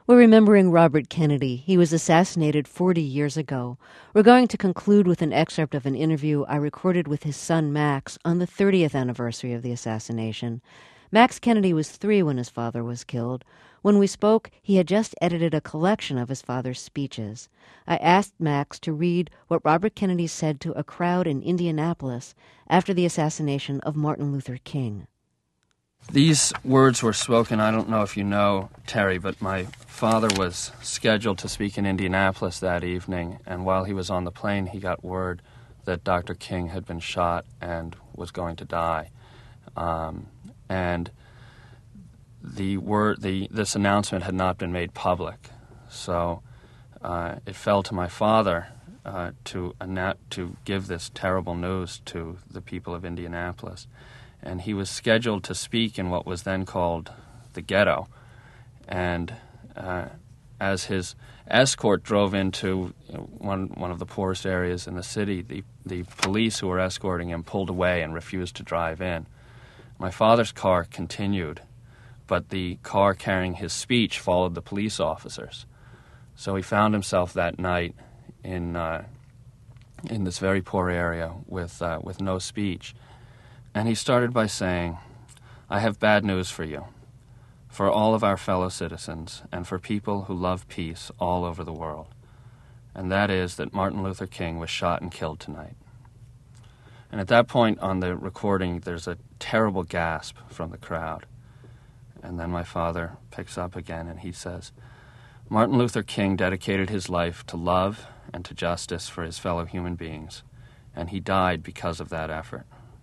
We're remembering Robert Kennedy. He was assassinated 40 years ago. We're going to conclude with an excerpt of an interview I recorded with his son Max on the 30th anniversary of the assassination. Max Kennedy was 3 when his father was killed. When we spoke, he had just edited a collection of his father's speeches. I asked Max to read what Robert Kennedy said to a crowd in Indianapolis after the assassination of Martin Luther King. These words were spoken, I don't know if you know, Terry, but my father was scheduled to speak in Indianapolis that evening, and while he was on the plane, he got word that Dr. King had been shot and was going to die. And this announcement had not been made public, so it fell to my father to give this terrible news to the people of Indianapolis. And he was scheduled to speak in what was then called the ghetto. And as his escort drove into one of the poorest areas in the city, the police who were escorting him pulled away and refused to drive in. My father's car continued, but the car carrying his speech followed the police officers. So he found himself that night in this very poor area with no speech. And he started by saying, "I have bad news for you, for all of our fellow citizens, and for people who love peace all over the world. And that is that Martin Luther King was shot and killed tonight." And at that point on the recording, there's a terrible gasp from the crowd. And then my father picks up again and he says, "Martin Luther King dedicated his life to love and to justice for his fellow human beings, and he died because of that effort.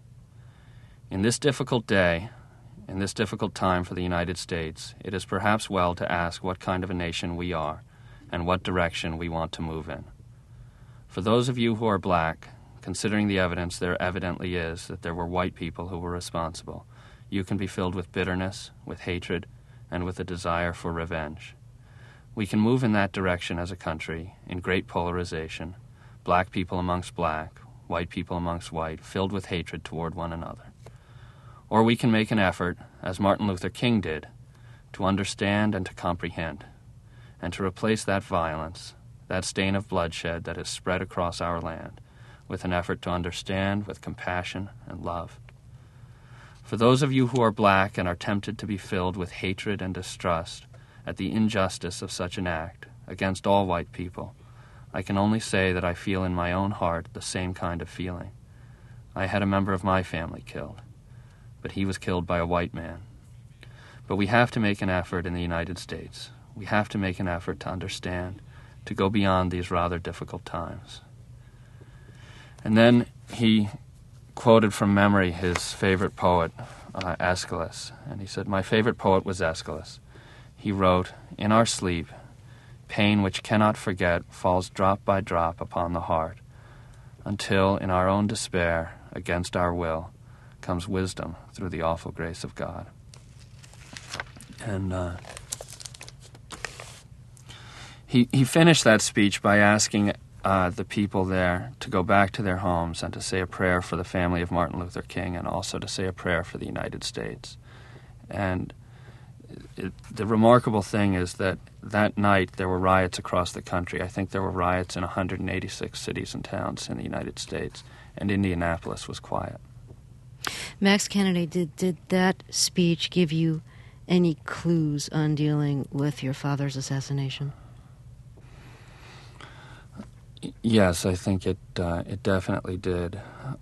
In this difficult day, in this difficult time for the United States, it is perhaps well to ask what kind of a nation we are and what direction we want to move in. For those of you who are black, considering the evidence there evidently is that there were white people who were responsible, you can be filled with bitterness, with hatred, and with a desire for revenge. We can move in that direction as a country, in great polarization, black people amongst black, white people amongst white, filled with hatred toward one another. Or we can make an effort, as Martin Luther King did, to understand and to comprehend, and to replace that violence, that stain of bloodshed that has spread across our land, with an effort to understand with compassion and love. For those of you who are black and are tempted to be filled with hatred and distrust at the injustice of such an act against all white people, I can only say that I feel in my own heart the same kind of feeling. I had a member of my family killed, but he was killed by a white man. But we have to make an effort in the United States. We have to make an effort to understand, to go beyond these rather difficult times." And then he quoted from memory his favorite poet, Aeschylus. And he said, "My favorite poet was Aeschylus. He wrote, 'In our sleep, pain which cannot forget falls drop by drop upon the heart, until in our own despair, against our will, comes wisdom through the awful grace of God.'" And he finished that speech by asking the people there to go back to their homes and to say a prayer for the family of Martin Luther King and also to say a prayer for the United States. And the remarkable thing is that night there were riots across the country. I think there were riots in 186 cities and towns in the United States, and Indianapolis was quiet. Max Kennedy, did that speech give you any clues on dealing with your father's assassination? Yes, I think it definitely did.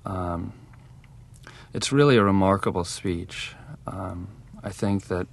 It's really a remarkable speech. I think that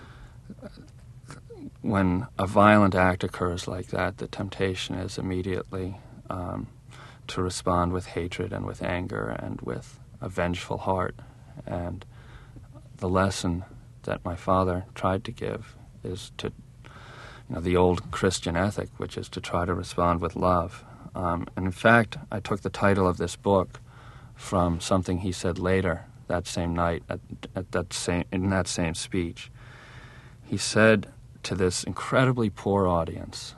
when a violent act occurs like that, the temptation is immediately to respond with hatred and with anger and with a vengeful heart. And the lesson that my father tried to give is to, the old Christian ethic, which is to try to respond with love. And in fact, I took the title of this book from something he said later that same night in that same speech. He said to this incredibly poor audience,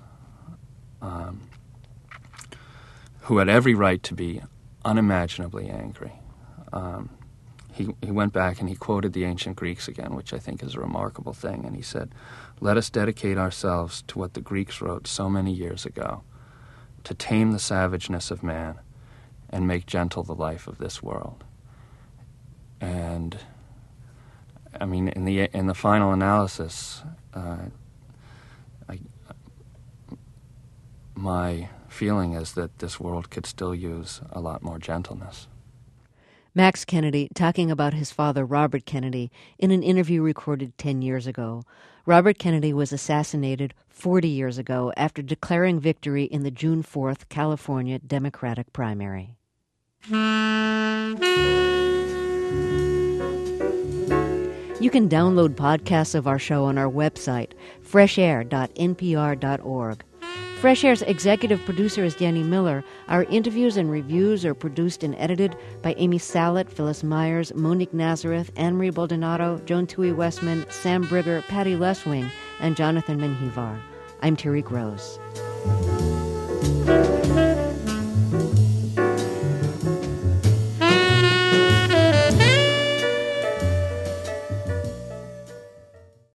who had every right to be unimaginably angry, he went back and he quoted the ancient Greeks again, which I think is a remarkable thing. And he said, "Let us dedicate ourselves to what the Greeks wrote so many years ago, to tame the savageness of man and make gentle the life of this world." And I mean, in the final analysis, my feeling is that this world could still use a lot more gentleness. Max Kennedy talking about his father, Robert Kennedy, in an interview recorded 10 years ago. Robert Kennedy was assassinated 40 years ago after declaring victory in the June 4th California Democratic primary. You can download podcasts of our show on our website, freshair.npr.org. Fresh Air's executive producer is Danny Miller. Our interviews and reviews are produced and edited by Amy Salet, Phyllis Myers, Monique Nazareth, Anne-Marie Baldonado, Joan Tui Westman, Sam Brigger, Patty Leswing, and Jonathan Menjivar. I'm Tariq Rose.